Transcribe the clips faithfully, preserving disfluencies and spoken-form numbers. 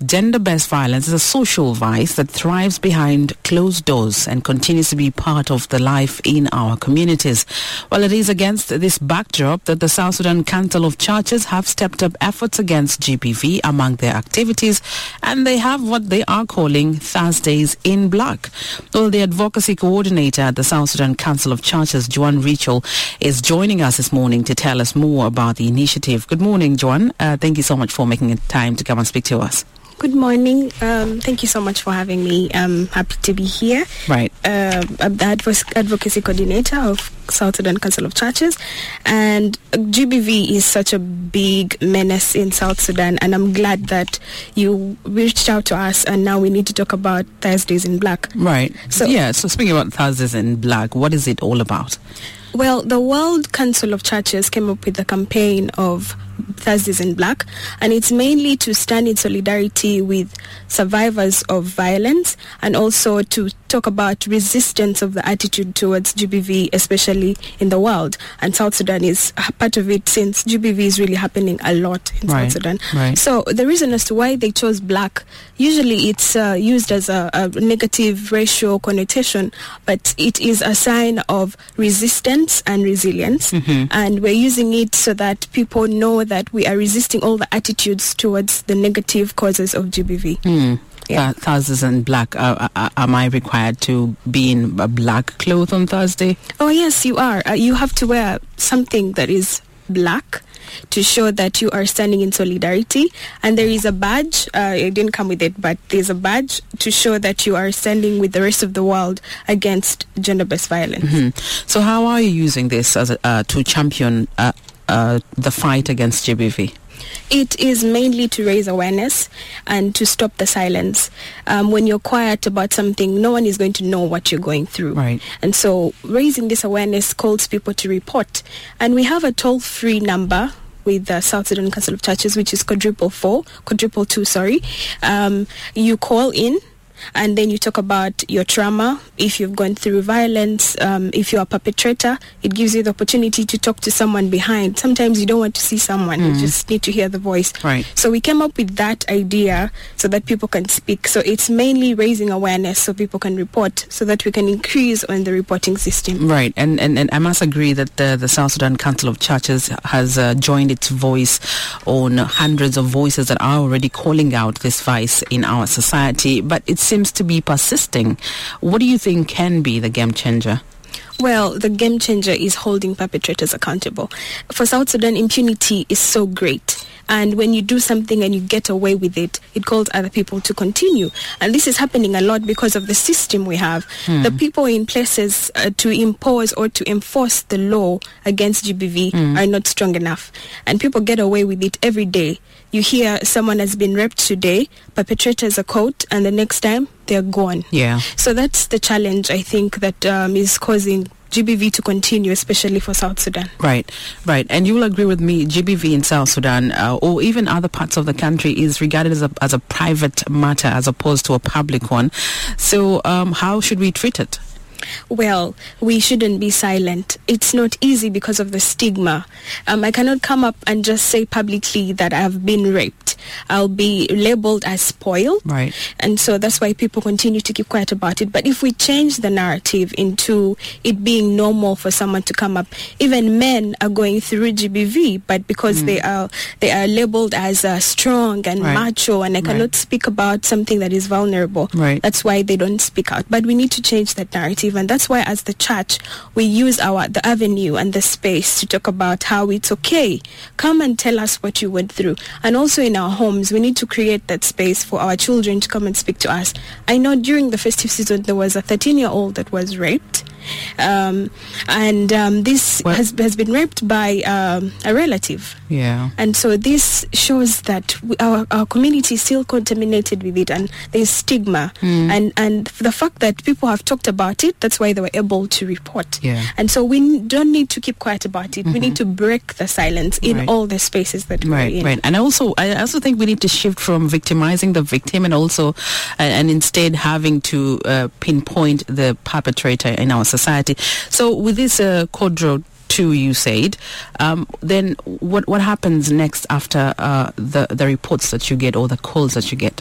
gender-based violence is a social vice that thrives behind closed doors and continues to be part of the life in our communities. Well, it is against this backdrop that the South Sudan Council of Churches have stepped up efforts against G B V among their activities, and they have what they are calling Thursdays in Black. Well, the advocacy coordinator at the South Sudan Council of Churches, Joan Rachel, is joining us this morning to tell us more about the initiative. Good morning, Joan. Uh, thank you so much for making time to come and speak to us. Good morning. Um, thank you so much for having me. I'm happy to be here. Right. Uh, I'm the advo- advocacy coordinator of South Sudan Council of Churches, and G B V is such a big menace in South Sudan, and I'm glad that you reached out to us, and now we need to talk about Thursdays in Black. Right. So, yeah, so speaking about Thursdays in Black, what is it all about? Well, the World Council of Churches came up with a campaign of Thursdays in Black, and it's mainly to stand in solidarity with survivors of violence and also to talk about resistance of the attitude towards G B V, especially in the world. And South Sudan is a part of it, since G B V is really happening a lot in right. South Sudan. Right. So the reason as to why they chose black, usually it's uh, used as a, a negative racial connotation, but it is a sign of resistance and resilience. Mm-hmm. And we're using it so that people know that we are resisting all the attitudes towards the negative causes of G B V. Mm. Yeah. Uh, Thursdays in Black. Uh, uh, am I required to be in a black cloth on Thursday? Oh, yes, you are. Uh, you have to wear something that is black to show that you are standing in solidarity. And there is a badge. Uh, it didn't come with it, but there's a badge to show that you are standing with the rest of the world against gender-based violence. Mm-hmm. So how are you using this as a, uh, to champion uh, uh, the fight against G B V? It is mainly to raise awareness and to stop the silence. Um, when you're quiet about something, no one is going to know what you're going through. Right. And so raising this awareness calls people to report. And we have a toll-free number with the South Sudan Council of Churches, which is quadruple four, quadruple two, sorry. Um, you call in, and then you talk about your trauma, if you've gone through violence, um, if you're a perpetrator. It gives you the opportunity to talk to someone behind. Sometimes you don't want to see someone, mm. you just need to hear the voice. Right. So we came up with that idea so that people can speak. So it's mainly raising awareness so people can report, so that we can increase on the reporting system. Right. And and, and I must agree that the, the South Sudan Council of Churches has uh, joined its voice on hundreds of voices that are already calling out this vice in our society. But it's seems to be persisting. What do you think can be the game changer? Well, the game changer is holding perpetrators accountable. For South Sudan, impunity is so great. And when you do something and you get away with it, it calls other people to continue. And this is happening a lot because of the system we have. Hmm. The people in places uh, to impose or to enforce the law against G B V hmm. are not strong enough. And people get away with it every day. You hear someone has been raped today, perpetrators are caught, and the next time they're gone. Yeah. So that's the challenge, I think, that um, is causing G B V to continue, especially for South Sudan. Right, right. And you will agree with me, G B V in South Sudan uh, or even other parts of the country is regarded as a, as a private matter as opposed to a public one. So um, how should we treat it? Well, we shouldn't be silent. It's not easy because of the stigma. Um, I cannot come up and just say publicly that I've been raped. I'll be labeled as spoiled. Right. And so that's why people continue to keep quiet about it. But if we change the narrative into it being normal for someone to come up, even men are going through G B V, but because mm. they are they are labeled as uh, strong and right. macho, and I cannot right. speak about something that is vulnerable. Right. That's why they don't speak out. But we need to change that narrative. And that's why as the church, we use our the avenue and the space to talk about how it's okay. Come and tell us what you went through. And also in our homes, we need to create that space for our children to come and speak to us. I know during the festive season, there was a thirteen-year-old that was raped. Um, and um, this well, has, has been raped by um, a relative. Yeah. And so this shows that we, our, our community is still contaminated with it, and there's stigma. Mm. And, and the fact that people have talked about it, that's why they were able to report. Yeah. And so we don't need to keep quiet about it. Mm-hmm. We need to break the silence in right. all the spaces that we're right, in. Right, And also, I also think we need to shift from victimizing the victim and also, uh, and instead having to uh, pinpoint the perpetrator in our society. So with this uh, Quadro two, you said, um, then what what happens next after uh, the the reports that you get or the calls that you get?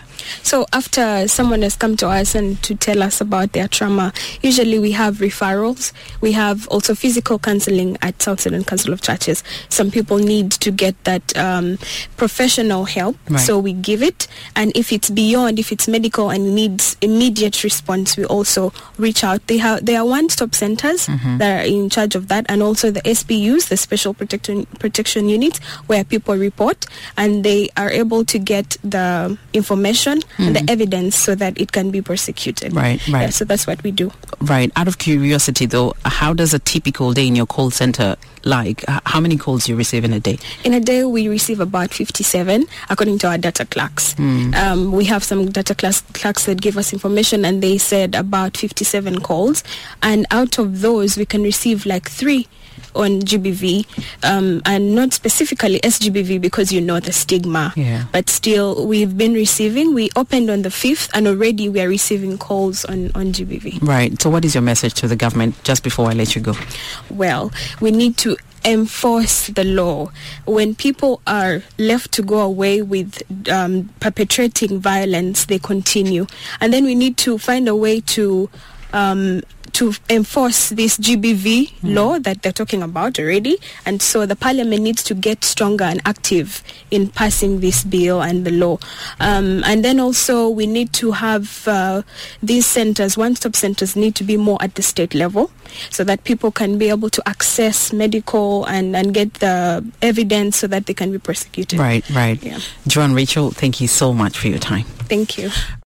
So after someone has come to us and to tell us about their trauma, usually we have referrals. We have also physical counseling at South Sudan Council of Churches. Some people need to get that um, professional help, right. so we give it. And if it's beyond, if it's medical and needs immediate response, we also reach out. They have there are one-stop centers mm-hmm. that are in charge of that, and also the S P Us, the Special Protection Protection Units, where people report and they are able to get the information mm. and the evidence so that it can be prosecuted. Right, right. Yeah, so that's what we do. Right. Out of curiosity, though, how does a typical day in your call center like? How many calls do you receive in a day? In a day, we receive about fifty-seven, according to our data clerks. Mm. Um, we have some data class, clerks that give us information, and they said about fifty-seven calls. And out of those, we can receive like three on G B V, um, and not specifically S G B V because you know the stigma. Yeah. But still, we've been receiving. We opened on the fifth, and already we are receiving calls on, on G B V. Right. So what is your message to the government just before I let you go? Well, we need to enforce the law. When people are left to go away with um, perpetrating violence, they continue. And then we need to find a way to um, to enforce this G B V mm. law that they're talking about already. And so the parliament needs to get stronger and active in passing this bill and the law. Um, and then also we need to have uh, these centers, one-stop centers need to be more at the state level so that people can be able to access medical and, and get the evidence so that they can be prosecuted. Right, right. Yeah. Joan Rachel, thank you so much for your time. Thank you.